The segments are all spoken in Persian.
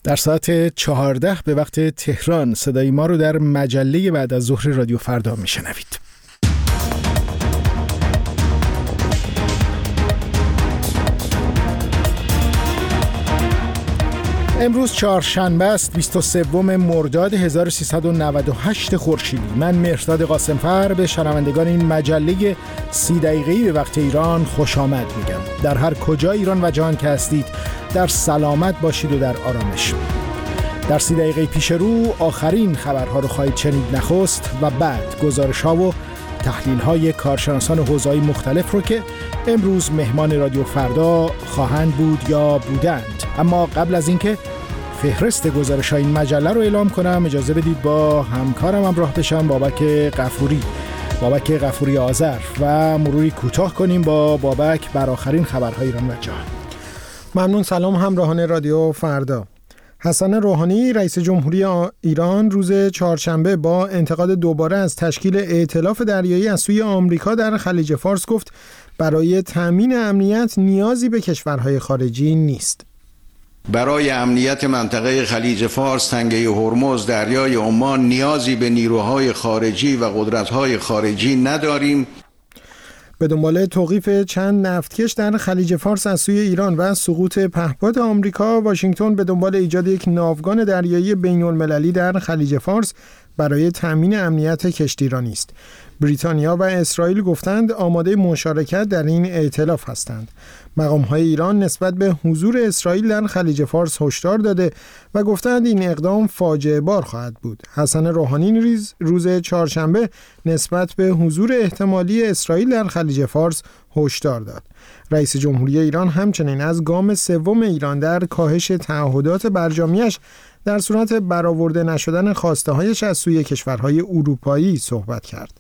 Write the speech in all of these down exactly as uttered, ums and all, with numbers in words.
در ساعت چهارده به وقت تهران صدای ما رو در مجله بعد از ظهر رادیو فردا میشنوید. امروز چهارشنبه است، بیست و سوم مرداد هزار و سیصد و نود و هشت خورشیدی. من مهرداد قاسمفر به شنوندگان این مجله سی دقیقه‌ای به وقت ایران خوش آمد میگم. در هر کجا ایران و جهان که هستید در سلامت باشید و در آرامش. در سی دقیقه پیش رو آخرین خبرها رو خواهید شنید. نخست و بعد گزارش‌ها و تحلیل‌های کارشناسان حوزه‌های مختلف رو که امروز مهمان رادیو فردا خواهند بود یا بودند. اما قبل از اینکه فهرست گزارش‌های این مجله رو اعلام کنم، اجازه بدید با همکارم همراه بشم، بابک غفوری بابک غفوری آذر و مروری کوتاه کنیم با بابک بر آخرین خبرهای ایران و جهان. ممنون. سلام همراهان رادیو فردا. حسن روحانی رئیس جمهوری ایران روز چهارشنبه با انتقاد دوباره از تشکیل ائتلاف دریایی از سوی آمریکا در خلیج فارس گفت برای تامین امنیت نیازی به کشورهای خارجی نیست. برای امنیت منطقه خلیج فارس، تنگه هرمز، دریای عمان نیازی به نیروهای خارجی و قدرت‌های خارجی نداریم. به دنبال توقیف چند نفتکش در خلیج فارس از سوی ایران و سقوط پهپاد آمریکا، واشنگتن به دنبال ایجاد یک ناوگان دریایی بین‌المللی در خلیج فارس برای تأمین امنیت کشتیرانی است. بریتانیا و اسرائیل گفتند آماده مشارکت در این ائتلاف هستند. مقام‌های ایران نسبت به حضور اسرائیل در خلیج فارس هشدار داده و گفتند این اقدام فاجعه بار خواهد بود. حسن روحانی نیز روز چهارشنبه نسبت به حضور احتمالی اسرائیل در خلیج فارس هشدار داد. رئیس جمهوری ایران همچنین از گام سوم ایران در کاهش تعهدات برجامیش در صورت برآورده نشدن خواسته‌هایش از سوی کشورهای اروپایی صحبت کرد.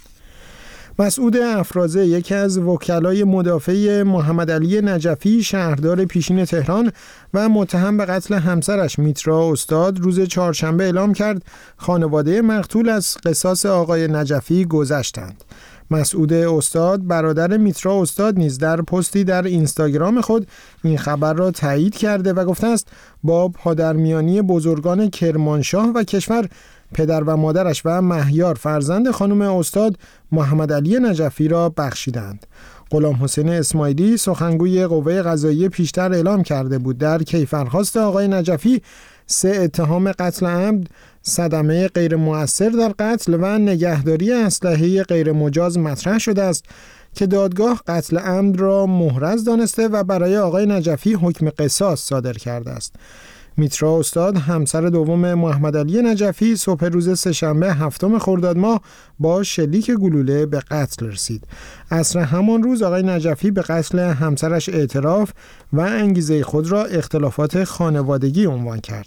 مسعود افرازه، یکی از وکلای مدافع محمد علی نجفی شهردار پیشین تهران و متهم به قتل همسرش میترا استاد، روز چهارشنبه اعلام کرد خانواده مقتول از قصاص آقای نجفی گذشتند. مسعود استاد برادر میترا استاد نیز در پستی در اینستاگرام خود این خبر را تایید کرده و گفته است با پادرمیانی بزرگان کرمانشاه و کشور پدر و مادرش و مهیار فرزند خانم استاد محمد علی نجفی را بخشیدند. غلام حسین اسماعیلی سخنگوی قوه قضاییه پیشتر اعلام کرده بود در کیفرخواست آقای نجفی سه اتهام قتل عمد، صدمه غیر مؤثر در قتل و نگهداری اسلحه غیر مجاز مطرح شده است که دادگاه قتل عمد را محرز دانسته و برای آقای نجفی حکم قصاص صادر کرده است. میترا استاد همسر دوم محمد علی نجفی صبح روز سه‌شنبه هفتم خرداد ماه با شلیک گلوله به قتل رسید. عصر همان روز آقای نجفی به قتل همسرش اعتراف و انگیزه خود را اختلافات خانوادگی عنوان کرد.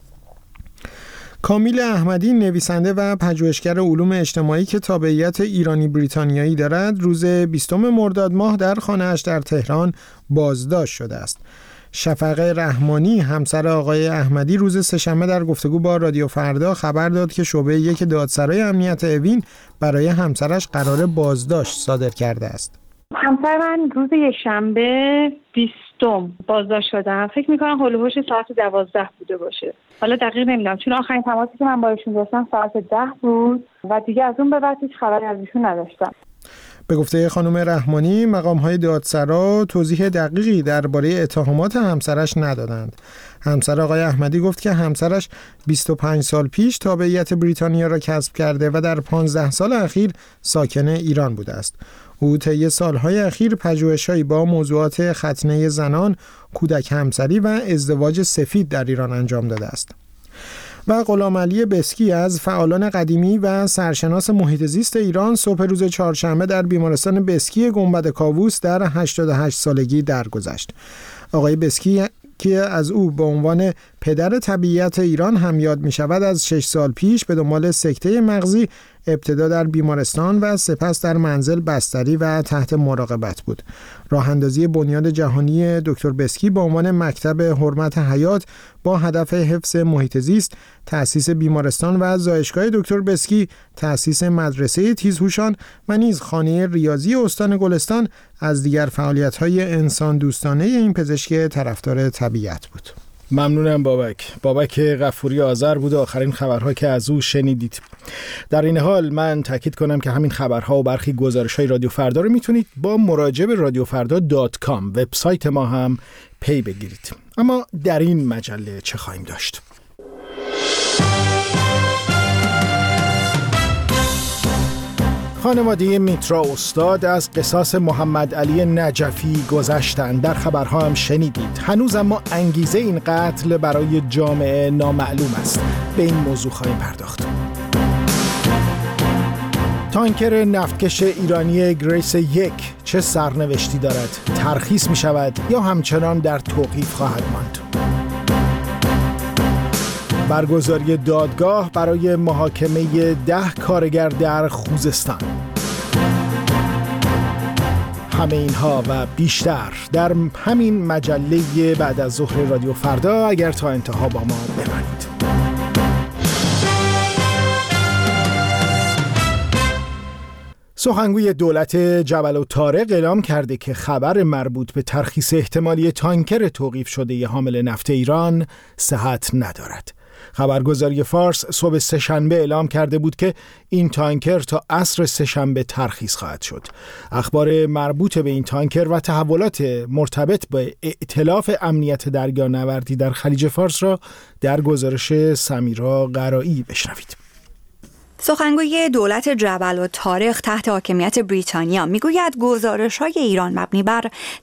کامیل احمدی، نویسنده و پژوهشگر علوم اجتماعی که تابعیت ایرانی بریتانیایی دارد، روز بیستم مرداد ماه در خانه‌اش در تهران بازداشت شده است. شفقه رحمانی همسر آقای احمدی روز سه‌شنبه در گفتگو با رادیو فردا خبر داد که شعبه یک دادسرای امنیت اوین برای همسرش قرار بازداشت صادر کرده است. همسر من روز یکشنبه بیستم بازداشت شدن. فکر می‌کنم هول و هوش ساعت دوازده بوده باشه. حالا دقیق نمیدونم چون آخرین تماسی که من با ایشون داشتم ساعت ده بود و دیگه از اون به بعد هیچ خبری از ایشون نداشتم. به گفته خانم رحمانی، مقام‌های دادسرا توضیح دقیقی درباره اتهامات همسرش ندادند. همسر آقای احمدی گفت که همسرش بیست و پنج سال پیش تابعیت بریتانیا را کسب کرده و در پانزده سال اخیر ساکن ایران بوده است. او طی سالهای اخیر پژوهش‌هایی با موضوعات ختنه زنان، کودک همسری و ازدواج سفید در ایران انجام داده است. و غلام علی بسکی از فعالان قدیمی و سرشناس محیط زیست ایران صبح روز چهارشنبه در بیمارستان بسکی گنبد کاووس در هشتاد و هشت سالگی درگذشت. آقای بسکی که از او به عنوان پدر طبیعت ایران هم یاد می شود، از شش سال پیش به دنبال سکته مغزی ابتدا در بیمارستان و سپس در منزل بستری و تحت مراقبت بود. راه اندازی بنیاد جهانی دکتر بسکی به عنوان مکتب حرمت حیات با هدف حفظ محیط زیست، تأسیس بیمارستان و زایشگاه دکتر بسکی، تأسیس مدرسه تیزهوشان و نیز خانه ریاضی استان گلستان از دیگر فعالیت‌های انسان دوستانه این پزشک طرفدار طبیعت بود. ممنونم بابک. بابک غفوری آذر بود آخرین خبرها که از او شنیدید. در این حال من تاکید کنم که همین خبرها و برخی گزارش‌های رادیو فردا رو میتونید با مراجعه به رادیو فردا دات کام وبسایت ما هم پی بگیرید. اما در این مجله چه خواهیم داشت؟ خانواده میترا استاد از قصاص محمد علی نجفی گذشتند. در خبرها هم شنیدید. هنوز اما انگیزه این قتل برای جامعه نامعلوم است. به این موضوع خواهیم پرداخت. تانکر نفتکش ایرانی گریس یک چه سرنوشتی دارد؟ ترخیص می شود یا همچنان در توقیف خواهد ماند؟ برگزاری دادگاه برای محاکمه ده کارگر در خوزستان. همه اینها و بیشتر در همین مجله بعد از ظهر رادیو فردا، اگر تا انتها با ما بمانید. سخنگوی دولت جبل الطارق اعلام کرده که خبر مربوط به ترخیص احتمالی تانکر توقیف شده حامل نفت ایران صحت ندارد. خبرگزاری فارس صبح سه‌شنبه اعلام کرده بود که این تانکر تا عصر سه‌شنبه ترخیص خواهد شد. اخبار مربوط به این تانکر و تحولات مرتبط با ائتلاف امنیت دریانوردی در خلیج فارس را در گزارش سمیرا قرایی بشنوید. سخنگوی دولت جبل الطارق تحت حاکمیت بریتانیا میگوید گزارش‌های ایران مبنی بر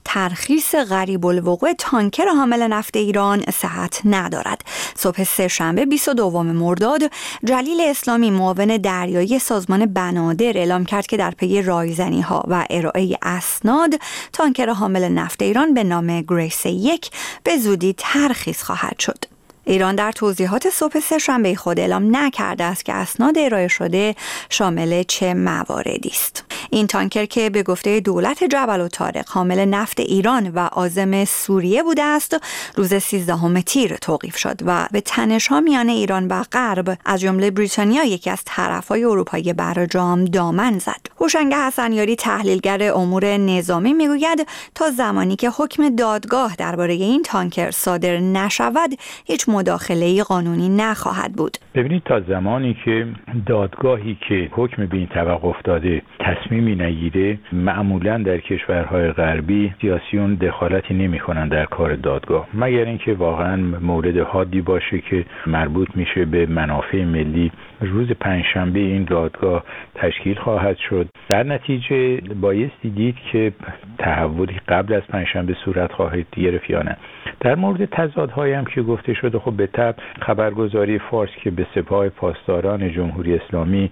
ترخیص غریب الوقوع تانکر حامل نفت ایران صحت ندارد. صبح سه‌شنبه بیست و دوم مرداد جلیل اسلامی معاون دریایی سازمان بنادر اعلام کرد که در پی رایزنی‌ها و ارائه اسناد تانکر حامل نفت ایران به نام گریس یک به زودی ترخیص خواهد شد. ایران در توضیحات صبح سه‌شنبه خود اعلام نکرده است که اسناد ارائه شده شامل چه مواردی است. این تانکر که به گفته دولت جبل الطارق حامل نفت ایران و عازم سوریه بوده است، روز سیزدهم تیر توقیف شد و به تنش‌ها میان ایران و غرب از جمله بریتانیا، یکی از طرف‌های اروپایی برجام، دامن زد. هوشنگ حسنیاری تحلیلگر امور نظامی میگوید تا زمانی که حکم دادگاه درباره این تانکر صادر نشود، هیچ مداخله قانونی نخواهد بود. ببینید تا زمانی که دادگاهی که حکم به این توقف داده تصمیمی نگیره، معمولا در کشورهای غربی سیاسیون دخالتی نمی‌کنند در کار دادگاه، مگر اینکه واقعا مورد حادی باشه که مربوط میشه به منافع ملی. روز پنجشنبه این دادگاه تشکیل خواهد شد. در نتیجه بایستی دید که تحولی قبل از پنجشنبه صورت خواهد گرفت یا نه. در مورد تضادهایی هم که گفته شده، خب به طبع خبرگزاری فارس که به سپاه پاسداران جمهوری اسلامی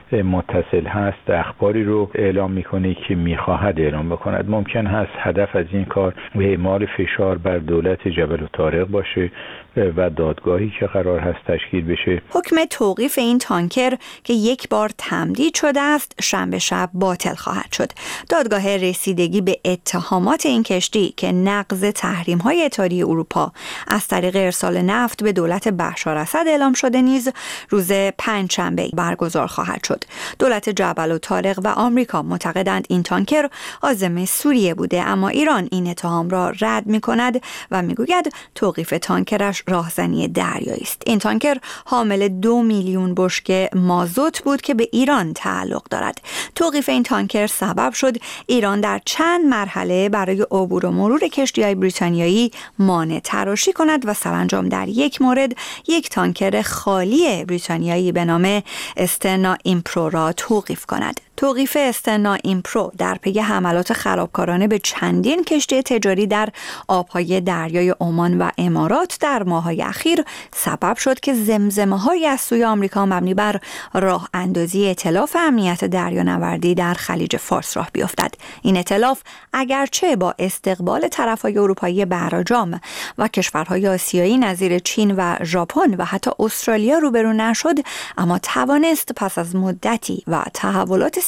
متصل هست اخباری رو اعلام میکنه که میخواهد اعلام بکند. ممکن هست هدف از این کار اعمال فشار بر دولت جبل الطارق باشه و دادگاهی که قرار هست تشکیل بشه. حکم توقیف این تانکر که یک بار تمدید شده است شنبه شب باطل خواهد شد. دادگاه رسیدگی به اتهامات این کشتی که نقض تحریم‌های اتحادیه اروپا از طریق ارسال نفت به دولت بشار اسد اعلام شده نیز روز پنجشنبه برگزار خواهد شد. دولت جبل الطارق و آمریکا معتقدند این تانکر عازم سوریه بوده، اما ایران این اتهام را رد می‌کند و میگوید توقیف تانکرش راهزنی دریایی است. این تانکر حامل دو میلیون بشکه مازوت بود که به ایران تعلق دارد. توقیف این تانکر سبب شد ایران در چند مرحله برای عبور و مرور کشتی‌های بریتانیایی مانع تراشی کند و سرانجام در یک مورد یک تانکر خالی بریتانیایی به نام استرنا ایمپرو را توقیف کند. توقیف استرنا ایمپرو در پی حملات خرابکارانه به چندین کشتی تجاری در آبهای دریای عمان و امارات در ماه‌های اخیر سبب شد که زمزمه‌هایی از سوی آمریکا مبنی بر راه اندازی ائتلاف امنیت دریانوردی در خلیج فارس راه بیفتد. این ائتلاف اگرچه با استقبال طرف‌های اروپایی برجام و کشورهای آسیایی نظیر چین و ژاپن و حتی استرالیا روبرو نشد، اما توانست پس از مدتی و تحولات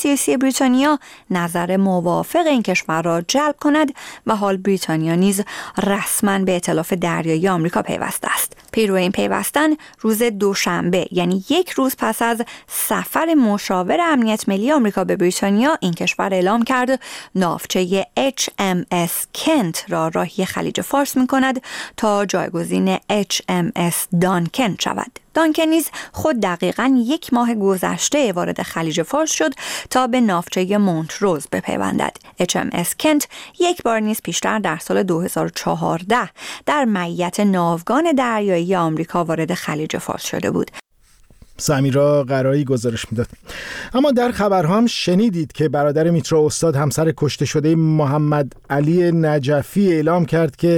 سیاسی بریتانیا نظر موافق این کشور را جلب کند و حال بریتانیا نیز رسما به ائتلاف دریایی آمریکا پیوسته است. پیرو این پیوستن روز دوشنبه، یعنی یک روز پس از سفر مشاور امنیت ملی آمریکا به بریتانیا، این کشور اعلام کرد ناوچه اچ ام اس کنت را راهی خلیج فارس می کند تا جایگزین اچ ام اس دانکن شود. دانکن نیز خود دقیقاً یک ماه گذشته وارد خلیج فارس شد تا به ناوچه مونتروز بپیوندد. اچ ام اس کنت یک بار نیز پیشتر در سال دو هزار و چهارده در معیت ناوگان دریایی آمریکا وارد خلیج فارس شده بود. سمیرا قرایی گزارش میداد. اما در خبرها هم شنیدید که برادر میترا استاد همسر کشته شده محمد علی نجفی اعلام کرد که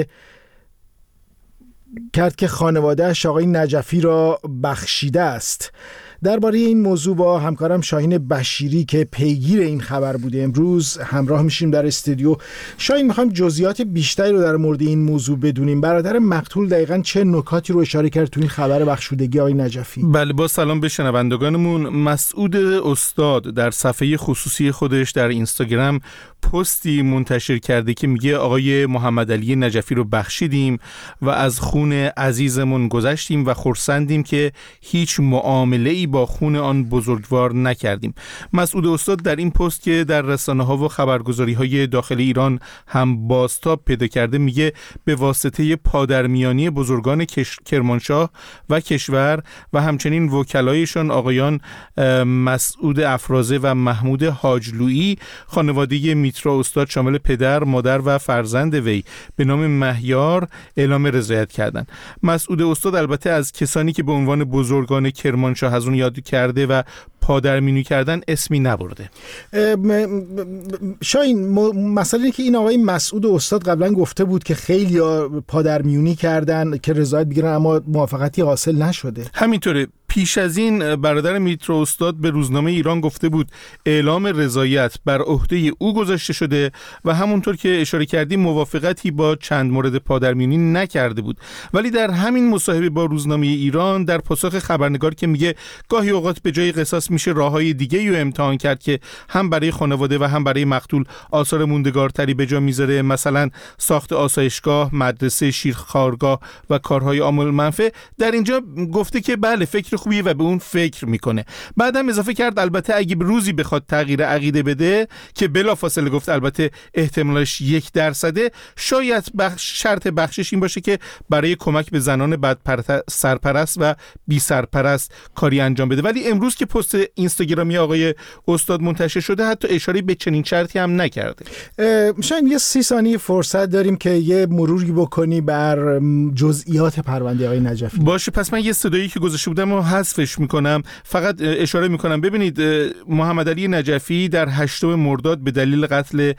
کرد که خانواده‌اش آقای نجفی را بخشیده است. درباره این موضوع با همکارم شاهین بشیری که پیگیر این خبر بوده امروز همراه میشیم در استودیو. شاهین، میخوایم جزئیات بیشتری رو در مورد این موضوع بدونیم. برادر مقتول دقیقاً چه نکاتی رو اشاره کرد تو این خبر بخشودگی آقای نجفی؟ بله، با سلام به شنوندگانمون. مسعود استاد در صفحه خصوصی خودش در اینستاگرام پستی منتشر کرده که میگه آقای محمد علی نجفی رو بخشیدیم و از خون عزیزمون گذشتیم و خرسندیم که هیچ معامله‌ای با خون آن بزرگوار نکردیم. مسعود استاد در این پست که در رسانه‌ها و خبرگزاری‌های داخل ایران هم بازتاب پیدا کرده میگه به واسطه پادرمیانی بزرگان کرمانشاه و کشور و همچنین وکلایشان آقایان مسعود افرازه و محمود حاجلویی، خانواده میترا استاد شامل پدر، مادر و فرزند وی به نام مهیار اعلام رضایت کردند. مسعود استاد البته از کسانی که به عنوان بزرگان کرمانشاه از اون یاد کرده و پادرمیونی کردن اسمی نبرده. شاین، مسئله اینه که این آقای مسعود استاد قبلا گفته بود که خیلی پادرمیونی کردن که رضایت بگیرن اما موافقتی حاصل نشده. همینطوره. پیش از این برادر میترا استاد به روزنامه ایران گفته بود اعلام رضایت بر عهده او گذاشته شده و همونطور که اشاره کردی موافقتی با چند مورد پادرمیونی نکرده بود. ولی در همین مصاحبه با روزنامه ایران در پاسخ خبرنگار که میگه گاهی اوقات به جای قصاص میشه راههای دیگه‌ای رو امتحان کرد که هم برای خانواده و هم برای مقتول آثار موندگارتری به جا میذاره، مثلا ساخت آسایشگاه، مدرسه، شیرخوارگاه و کارهای عامل منفعه، در اینجا گفته که بله فکر خوبیه و به اون فکر میکنه. بعدم اضافه کرد البته اگه روزی بخواد تغییر عقیده بده که بلافاصله گفت البته احتمالش یک درصده، شاید بخش شرط بخشش این باشه که برای کمک به زنان بد سرپرست و بی سرپرست کاری انجام بده. ولی امروز که پست اینستاگرامی آقای استاد منتشر شده حتی اشاره به چنین شرطی هم نکرده. شاید یه سی ثانیه فرصت داریم که یه مروری بکنی بر جزئیات پرونده آقای نجفی. باشه، پس من یه صدایی که گذاشته بودم و حذفش میکنم. فقط اشاره میکنم ببینید محمد علی نجفی در هشتم مرداد به دلیل قتل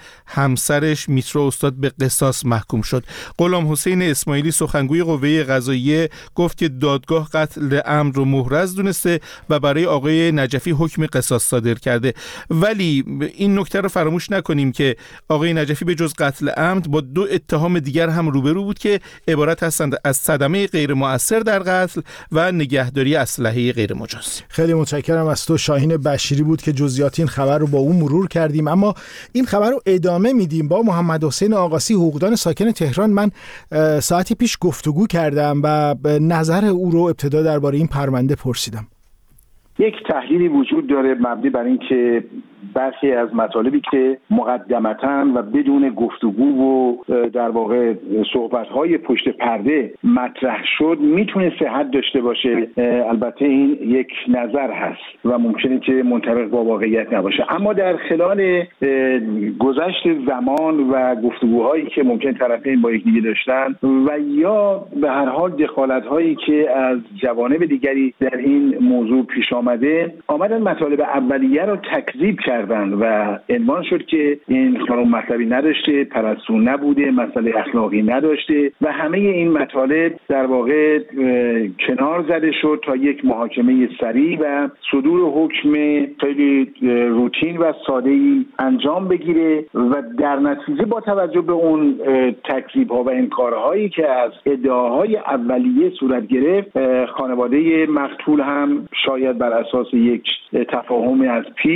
همسرش میترا استاد به قصاص محکوم شد. غلام حسین اسماعیلی سخنگوی قوه قضاییه گفت که دادگاه قتل عمد رو محرز دونسته و برای آقای نجفی حکم قصاص صادر کرده. ولی این نکته رو فراموش نکنیم که آقای نجفی به جز قتل عمد با دو اتهام دیگر هم روبرو بود که عبارت هستند از صدمه غیر مؤثر در قتل و نگهداری اسلحه غیر مجاز. خیلی متشکرم از تو. شاهین بشیری بود که جزئیات این خبر رو با اون مرور کردیم. اما این خبر رو ادامه میدیم با محمد حسین آقاسی، حقوقدان ساکن تهران. من ساعتی پیش گفتگو کردم و نظر او رو ابتدا درباره این پرونده پرسیدم. یک تحلیلی وجود داره مبنی بر این که برخی از مطالبی که مقدمتاً و بدون گفتگو و در واقع صحبت‌های پشت پرده مطرح شد میتونه صحت داشته باشه. البته این یک نظر هست و ممکنه که منطبق با واقعیت نباشه، اما در خلال گذشت زمان و گفتگوهایی که ممکن طرفین با یکدیگه داشتن و یا به هر حال دخالت‌هایی که از جوانب دیگری در این موضوع پیش آمده، آمدن مطالب اولیه رو تکذیب کردن و عنوان شد که این خانم مطلبی نداشته، پرستو نبوده، مسئله اخلاقی نداشته و همه این مطالب در واقع کنار زده شد تا یک محاکمه سریع و صدور حکم خیلی روتین و ساده‌ای انجام بگیره و در نتیجه با توجه به اون تکذیب‌ها و انکارهایی که از ادعاهای اولیه صورت گرفت، خانواده مقتول هم شاید بر اساس یک تفاهم از پیش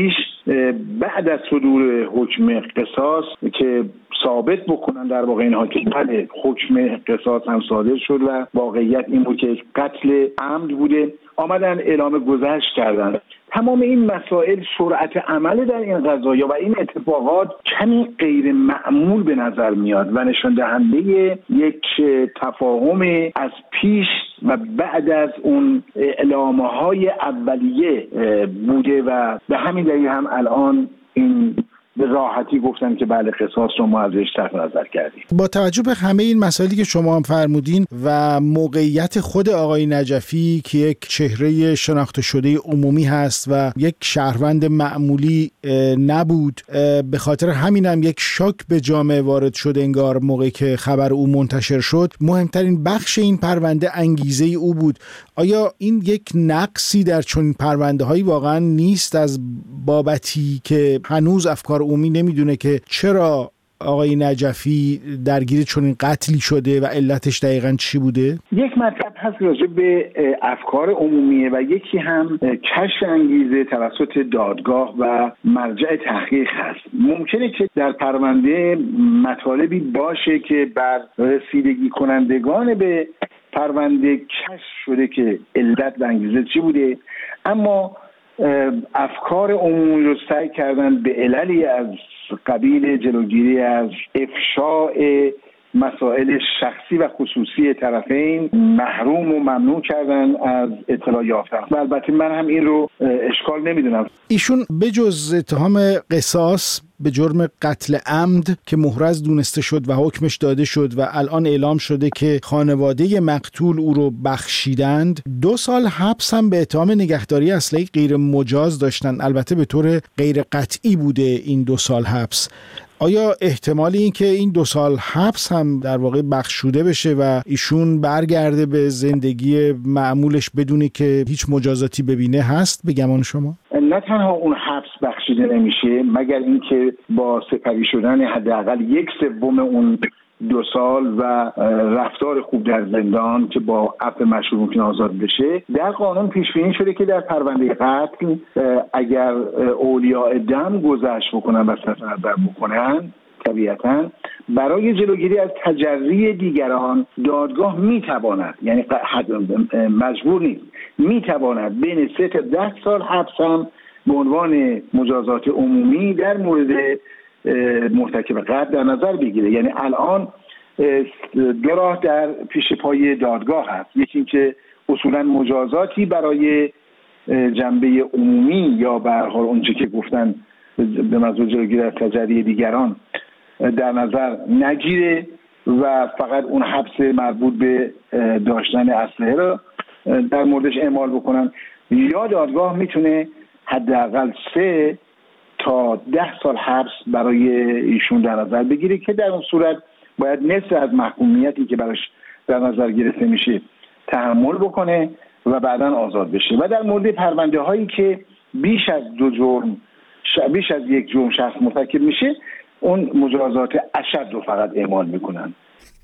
بعد از صدور حکم قصاص که ثابت بکنن در واقع اینها که بله حکم قصاص هم صادر شد و واقعیت این بود که قتل عمد بوده، آمدن اعلام گذشت کردن. تمام این مسائل سرعت عمل در این قضایا و این اتفاقات کمی غیر معمول به نظر میاد و نشان دهنده یک تفاهم از پیش و بعد از اون اعلامه‌های اولیه بوده و به همین دلیل هم الان این به راحتی گفتن که بله قصاص رو ما ازش صرف نظر کردیم. با توجه به همه این مسائلی که شما هم فرمودین و موقعیت خود آقای نجفی که یک چهره شناخته شده عمومی هست و یک شهروند معمولی نبود، به خاطر همین هم یک شوک به جامعه وارد شد انگار موقعی که خبر او منتشر شد. مهمترین بخش این پرونده انگیزه او بود. آیا این یک نقصی در چنین پرونده هایی واقعا نیست از بابتی که هنوز افکار عمومی نمیدونه که چرا آقای نجفی درگیر چنین قتلی شده و علتش دقیقاً چی بوده؟ یک مطلب هست راجع به افکار عمومیه و یکی هم کشف انگیزه توسط دادگاه و مرجع تحقیق هست. ممکنه که در پرونده مطالبی باشه که بر رسیدگی کنندگان به پرونده کشف شده که علت و انگیزه چی بوده، اما افکار عمومی رو سعی کردن به عللی از قبیل جلوگیری از افشاء مسائل شخصی و خصوصی طرفین محروم و ممنوع کردن از اطلاع یافتن. و البته من هم این رو اشکال نمیدونم. ایشون بجز اتهام قصاص به جرم قتل عمد که محرز دونسته شد و حکمش داده شد و الان اعلام شده که خانواده مقتول او رو بخشیدند، دو سال حبس هم به اتهام نگهداری اسلحه غیر مجاز داشتن. البته به طور غیر قطعی بوده این دو سال حبس. آیا احتمالی این که این دو سال حبس هم در واقع بخشوده بشه و ایشون برگرده به زندگی معمولش بدونی که هیچ مجازاتی ببینه هست به گمان شما؟ نه تنها اون حبس بخشیده نمیشه مگر اینکه با سپری شدن حداقل یک سوم اون دو سال و رفتار خوب در زندان که با عفو مشهور ممکن آزاد بشه. در قانون پیش بینی شده که در پرونده قتل اگر اولیاء دم گذشت بکنن و صرف نظر بکنن، طبیعتاً برای جلوگیری از تجری دیگران دادگاه میتواند، یعنی مجبور نیست، میتواند بین سه تا ده سال حبس هم به عنوان مجازات عمومی در مورد مرتکب قتل در نظر بگیره. یعنی الان دو راه در پیش پای دادگاه هست. یکی این که اصولا مجازاتی برای جنبه عمومی یا به هر حال اونچه که گفتن به منظور جلوگیری از تجری دیگران در نظر نگیره و فقط اون حبس مربوط به داشتن اسلحه را در موردش اعمال بکنن، یا دادگاه میتونه حداقل سه تا ده سال حبس برای ایشون در نظر بگیره که در اون صورت باید نصف از محکومیتی که براش در نظر گرفته میشه تحمل بکنه و بعداً آزاد بشه. و در مورد پرونده هایی که بیش از دو جرم بیش از یک جرم شخص مرتکب میشه، اون مجازات اشد رو فقط اعمال میکنن.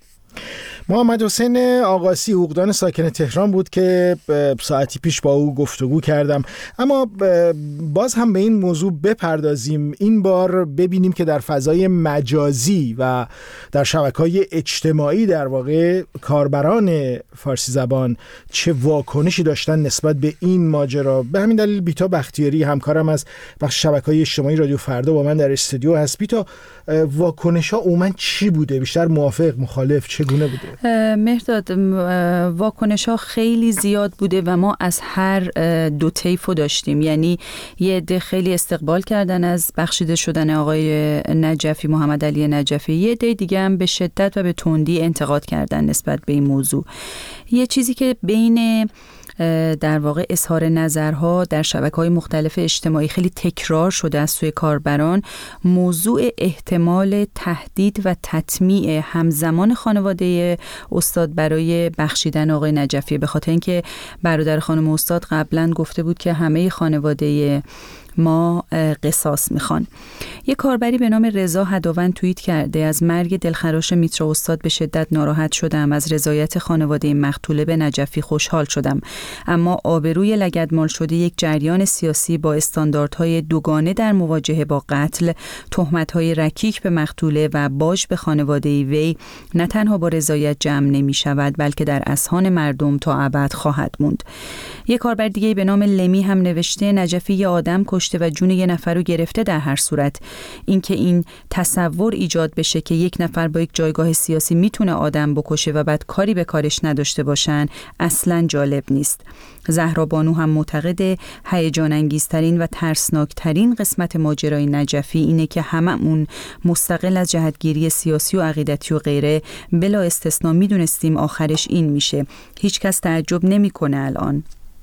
محمد حسین آقاسی حقوقدان ساکن تهران بود که ساعتی پیش با او گفتگو کردم. اما باز هم به این موضوع بپردازیم، این بار ببینیم که در فضای مجازی و در شبکه‌های اجتماعی در واقع کاربران فارسی زبان چه واکنشی داشتن نسبت به این ماجرا. به همین دلیل بیتا بختیاری همکارم از بخش شبکه‌های اجتماعی رادیو فردا با من در استودیو هست. بیتا، واکنش‌ها عموماً چی بوده؟ بیشتر موافق، مخالف، چگونه بوده؟ مهرداد، واکنش ها خیلی زیاد بوده و ما از هر دو طیفو داشتیم. یعنی یه عده خیلی استقبال کردن از بخشیده شدن آقای نجفی، محمد علی نجفی، یه عده دیگه هم به شدت و به تندی انتقاد کردن نسبت به این موضوع. یه چیزی که بین در واقع اظهار نظرها در شبکه‌های مختلف اجتماعی خیلی تکرار شده از سوی کاربران، موضوع احتمال تهدید و تطمیع همزمان خانواده استاد برای بخشیدن آقای نجفی، به خاطر اینکه برادر خانم استاد قبلا گفته بود که همه خانواده ما قصاص میخوان. یک کاربری به نام رضا هداوند توییت کرده از مرگ دلخراش میترا استاد به شدت ناراحت شدم. از رضایت خانواده مقتوله به نجفی خوشحال شدم، اما آبروی لگدمال شده یک جریان سیاسی با استانداردهای دوگانه در مواجهه با قتل، تهمت‌های رکیک به مقتوله و باج به خانواده وی نه تنها با رضایت جمع نمی شود بلکه در اذهان مردم تا ابد خواهد موند. یک کاربر دیگه به نام لمی هم نوشته نجفی یه آدم کشته و جون یه نفر رو گرفته. در هر صورت اینکه این تصور ایجاد بشه که یک نفر با یک جایگاه سیاسی میتونه آدم بکشه و بعد کاری به کارش نداشته باشن اصلاً جالب نیست. زهرا بانو هم معتقد هیجان انگیزترین و ترسناکترین قسمت ماجرای نجفی اینه که هممون مستقل از جهتگیری سیاسی و عقیدتی و غیره بلا استثنا میدونستیم آخرش این میشه. هیچ کس تعجب نمیکنه الان.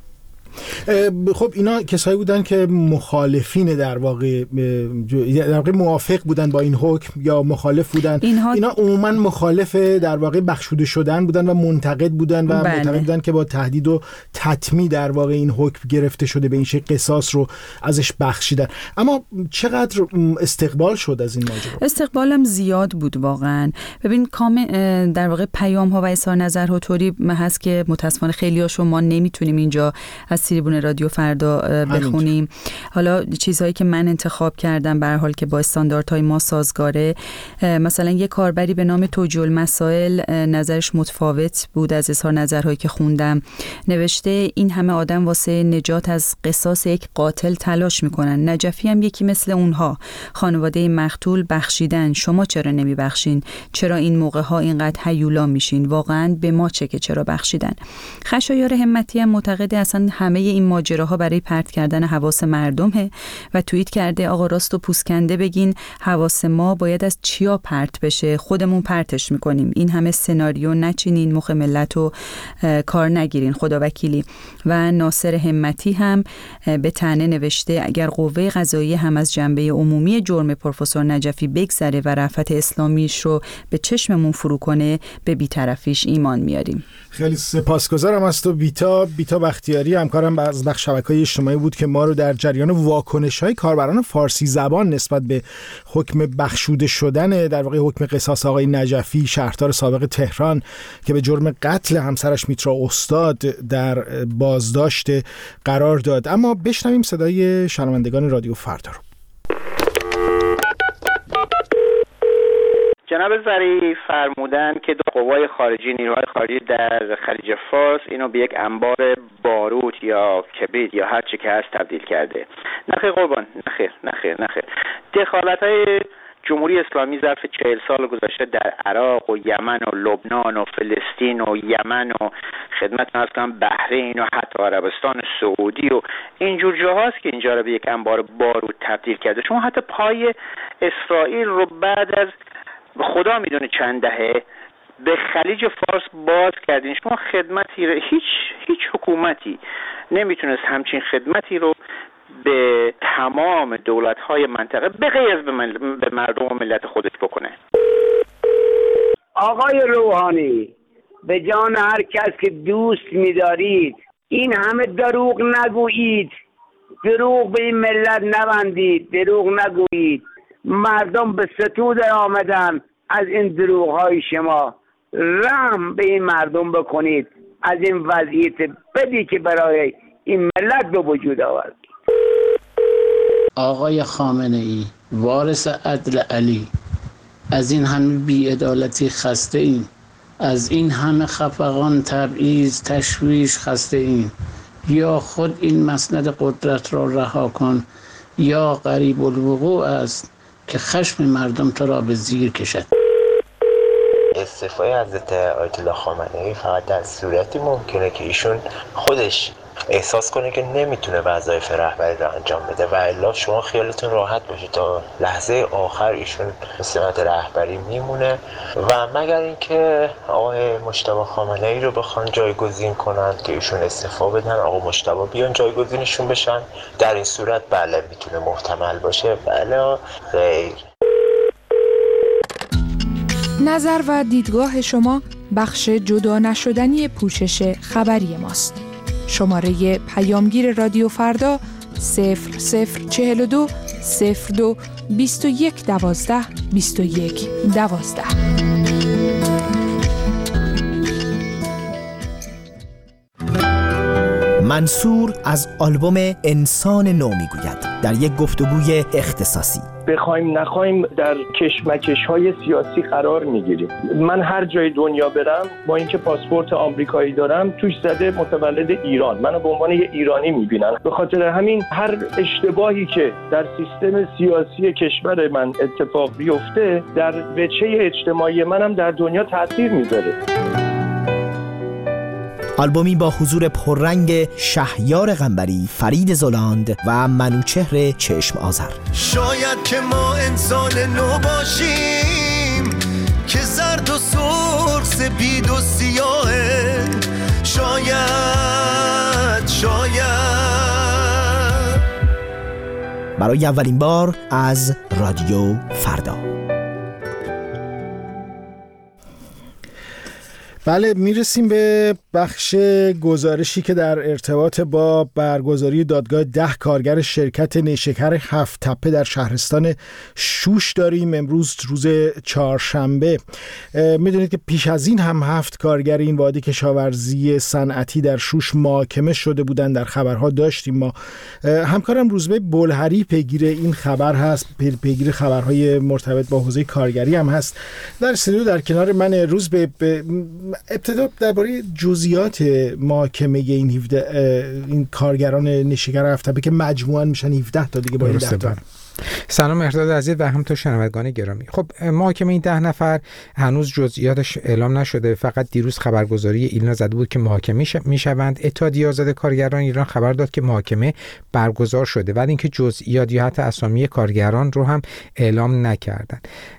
خب اینا کسایی بودن که مخالفین در واقع در واقع موافق بودن با این حکم یا مخالف بودن. اینها اینا عموما مخالف در واقع بخشوده شدن بودن و منتقد بودن و بله. معتقد بودن که با تهدید و تطمیع در واقع این حکم گرفته شده، به این شکل قصاص رو ازش بخشیدن. اما چقدر استقبال شد از این ماجرا؟ استقبالم زیاد بود واقعا. ببین کام در واقع پیام ها و اظهار نظرها طوری هست که متاسفانه خیلیاشو ما نمیتونیم اینجا از تریبون رادیو فردا بخونیم. حالا چیزهایی که من انتخاب کردم به هر حال که با استانداردهای ما سازگاره، مثلا یک کاربری به نام توجیه المسائل نظرش متفاوت بود از اظهار نظرهایی که خوندم. نوشته این همه آدم واسه نجات از قصاص یک قاتل تلاش میکنن، نجفی هم یکی مثل اونها. خانواده مقتول بخشیدن، شما چرا نمیبخشین؟ چرا این موقع ها اینقدر هیولا میشین؟ واقعا به ما چه که چرا بخشیدن؟ خشایار همتی هم معتقد اصلا همه این ماجراها برای پرت کردن حواس مردمه و توییت کرده آقا راست و پوسکنده بگین حواس ما باید از چیا پرت بشه، خودمون پرتش میکنیم. این همه سناریو نچینین، مخ ملت رو کار نگیرین خدا وکیلی. و ناصر همتی هم به طعنه نوشته اگر قوه قضاییه هم از جنبه عمومی جرم پروفسور نجفی بگذره و رفعت اسلامیش رو به چشممون فرو کنه به بی‌طرفیش ایمان میاریم. خیلی سپاسگزارم از تو بیتا بیتا بختیاری، همکارم از بخش شبکه‌های اجتماعی بود که ما رو در جریان واکنش‌های کاربران فارسی زبان نسبت به حکم بخشوده شدن در واقع حکم قصاص آقای نجفی شهردار سابق تهران که به جرم قتل همسرش میترا استاد در بازداشت قرار داد. اما بشنویم صدای شنوندگان رادیو فردا رو. جناب ظریف فرمودن که دو قوای خارجی، نیروهای خارجی در خلیج فارس اینو به یک انبار باروت یا کبریت یا هر چی که هست تبدیل کرده. نخیر قربان، نخیر نخیر نخیر. دخالت‌های جمهوری اسلامی ظرف چهل سال گذشته در عراق و یمن و لبنان و فلسطین و یمن و خدمتتون عرض کنم بحرین و حتی عربستان سعودی و اینجور جاهاست که اینجا رو به یک انبار باروت تبدیل کرده. شما حتی پای اسرائیل رو بعد از خدا میدونه چند دهه به خلیج فارس باز کردین. شما خدمتی رو هیچ هیچ حکومتی نمیتونست همچین خدمتی رو به تمام دولت‌های منطقه به غیر از به مردم و ملت خودش بکنه. آقای روحانی، به جان هر کس که دوست می‌دارید این همه دروغ نگویید، دروغ به این ملت نبندید، دروغ نگویید. مردم به ستود آمدن از این دروغ‌های شما. رحم به این مردم بکنید از این وضعیت بدی که برای این ملت به وجود آورد. آقای خامنه‌ای وارث عدل علی، از این همه بی‌عدالتی خسته ایم، از این همه خفقان، تبعیض، تشویش خسته ایم. یا خود این مسند قدرت را رها کن یا قریب الوقوع است که خشم مردم تو را به زیر کشد. استعفای حضرت آیت الله خامنه‌ای فقط در صورتی ممکنه که ایشون خودش احساس کنه که نمیتونه وظایف رهبری رو انجام بده و الا شما خیالتون راحت باشه تا لحظه آخر ایشون به سمت رهبری میمونه و مگر اینکه آقای مجتبی خامنه‌ای رو بخوان جایگزین کنن که ایشون استعفا بدن، آقا مجتبی بیان جایگزینشون بشن، در این صورت بله میتونه محتمل باشه، بله غیر. نظر و دیدگاه شما بخش جدا نشدنی پوشش خبری ماست. شماره پیامگیر رادیو فردا صفر صفر چهل و دو صفر دو بیست و یک دوازده بیست و یک دوازده. منصور از آلبوم انسان نو میگوید در یک گفتگوی اختصاصی. بخوایم نخوایم در کشمکش‌های سیاسی قرار میگیریم. من هر جای دنیا برم با اینکه پاسپورت آمریکایی دارم توش زده متولد ایران، منو به عنوان یه ایرانی میبینن. به خاطر همین هر اشتباهی که در سیستم سیاسی کشور من اتفاق بیفته در وجهه اجتماعی منم در دنیا تاثیر میذاره. آلبومی با حضور پررنگ شهیار قنبری، فرید زلاند و منوچهر چشم آذر. شاید که ما انسان نو باشیم که زرد و سرخ سپید و سیاهه، شاید شاید برای اولین بار از رادیو فردا. بله، میرسیم به بخش گزارشی که در ارتباط با برگزاری دادگاه ده کارگر شرکت نیشکر هفت تپه در شهرستان شوش داریم. امروز روز چهارشنبه. میدونید که پیش از این هم هفت کارگر این وادی کشاورزی صنعتی در شوش محاکمه شده بودن، در خبرها داشتیم. ما همکارم روزبه بلهری پیگیر این خبر هست، پیگیر خبرهای مرتبط با حوزه کارگری هم هست. در استودیو در کنار من. روزبه، ابتدا درباره جزئیات محاکمه این هفده این کارگران نیشکر هفت تپه که مجموعاً میشن هفده تا دیگه با این ده تا. سلام مهرداد عزیز و همینطور شنوندگان گرامی. خب محاکمه این ده نفر هنوز جزئیاتش اعلام نشده، فقط دیروز خبرگزاری ایلنا زده بود که محاکمه میشوند. اتحادیه آزاد کارگران ایران خبر داد که محاکمه برگزار شده، ولی اینکه جزئیات یا حتی اسامی کارگران رو هم اعلام نکردن.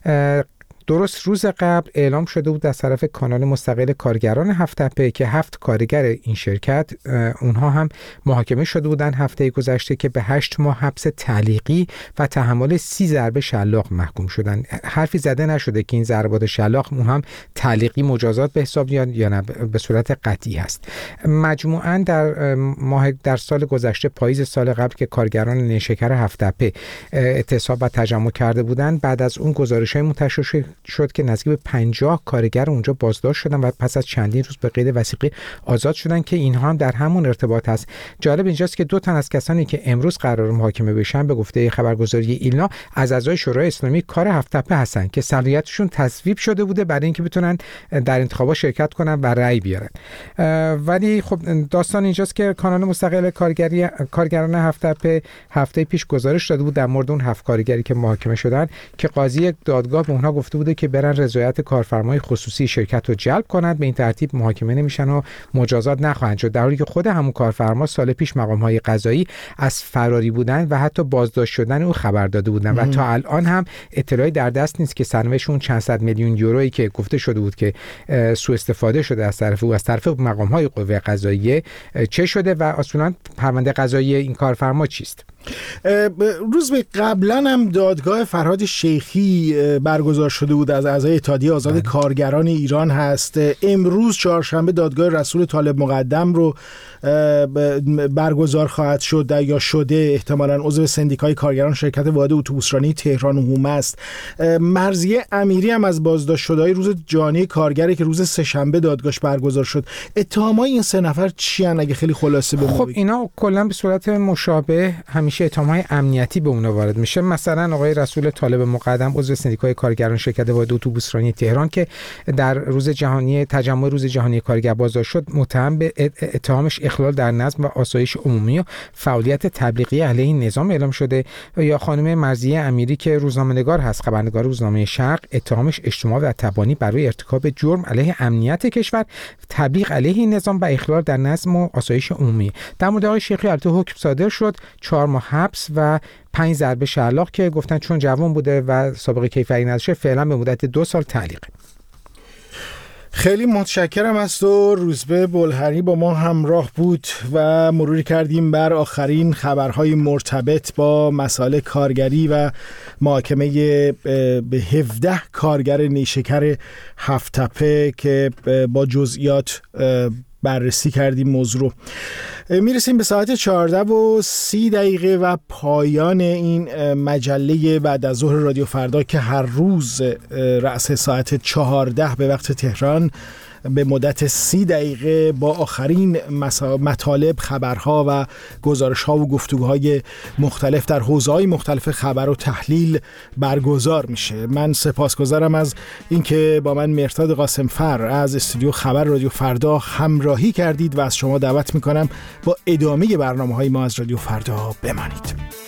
درست روز قبل اعلام شده بود از طرف کانال مستقل کارگران هفت تپه که هفت کارگر این شرکت اونها هم محاکمه شده بودن هفته گذشته که به هشت ماه حبس تعلیقی و تحمل سی ضربه شلاق محکوم شدن. حرفی زده نشده که این ضربات شلاق اون هم تعلیقی مجازات به حساب میاد یا نه به صورت قطعی هست. مجموعاً در ماه در سال گذشته پاییز سال قبل که کارگران نیشکر هفت تپه اعتصاب و تجمع کرده بودن، بعد از اون گزارش‌های منتشر شد که نزدیک به پنجاه کارگر اونجا بازداشت شدن و پس از چندین روز به قید وثیقه آزاد شدن که اینها هم در همون ارتباط هست. جالب اینجاست که دو تن از کسانی که امروز قرار محاکمه بشن به گفته خبرگزاری ایلنا از اعضای شورای اسلامی کار هفت تپه هستن که صلاحیتشون تصویب شده بوده برای اینکه بتونن در انتخابات شرکت کنن و رأی بیارن. ولی خب داستان اینجاست که کانال مستقل کارگری کارگران هفت تپه هفته پیش گزارش داده بود در مورد اون هفت کارگری که محاکمه شدن که قاضی دادگاه به اونها گفته بود که برن رضایت کارفرمای خصوصی شرکت رو جلب کنند، به این ترتیب محاکمه نمیشن و مجازات نخواهند شد، در حالی که خود همون کارفرما سال پیش مقام‌های قضایی از فراری بودن و حتی بازداشت شدن او خبر داده بودن و تا الان هم اطلاعی در دست نیست که سرنوشت اون چند صد میلیون یورویی که گفته شده بود که سوء استفاده شده از طرف او از طرف مقام‌های قوه قضاییه چه شده و اصولاً پرونده قضایی این کارفرما چیست. روز به قبلا هم دادگاه فرهاد شیخی برگزار شده بود از اعضای اتحادیه آزاد بله. کارگران ایران هست. امروز چهارشنبه دادگاه رسول طالب مقدم رو برگزار خواهد شد یا شده، احتمالاً عضو سندیکای کارگران شرکت واحد اتوبوسرانی تهران و هومه است. مرضیه امیری هم از بازداشت شده‌های روز جهانی کارگره که روز سه‌شنبه دادگاهش برگزار شد. اتهامای این سه نفر چی ان اگه خیلی خلاصه بگم؟ خب اینا کلا به صورت مشابه همیشه اتهام‌های امنیتی به اونا وارد میشه. مثلا آقای رسول طالب مقدم عضو سندیکای کارگران شرکت واحد اتوبوسرانی تهران که در روز جهانی تجمع روز جهانی کارگر بازداشت شد، متهم به اتهامش اخلال در نظم و آسایش عمومی و فعالیت تبلیغی علیه نظام اعلام شده. یا خانم مرضیه امیری که روزنامه‌نگار هست، خبرنگار روزنامه شرق، اتهامش اشتباه و تبانی برای ارتکاب جرم علیه امنیت کشور، تبلیغ علیه نظام و اخلال در نظم و آسایش عمومی. در مورد آقای شیخی البته حکم صادر شد، چهار ماه حبس و پنج ضربه شلاق که گفتن چون جوان بوده و سابقه کیفری نداشته فعلا به مدت دو سال تعلیق. خیلی متشکرم از تو روزبه بلهری، با ما همراه بود و مروری کردیم بر آخرین خبرهای مرتبط با مسائل کارگری و محاکمه به هفده کارگر نیشکر هفت تپه که با جزئیات بررسی کردیم موضوع رو. میرسیم به ساعت چهارده و سی دقیقه و پایان این مجله بعد از ظهر رادیو فردا که هر روز رأس ساعت چهارده به وقت تهران به مدت سی دقیقه با آخرین مطالب، خبرها و گزارش‌ها و گفتگوهای مختلف در حوزه‌های مختلف خبر و تحلیل برگزار میشه. من سپاسگزارم از اینکه با من مهرداد قاسمفر از استودیو خبر رادیو فردا همراهی کردید و از شما دعوت میکنم با ادامه برنامه‌های ما از رادیو فردا بمانید.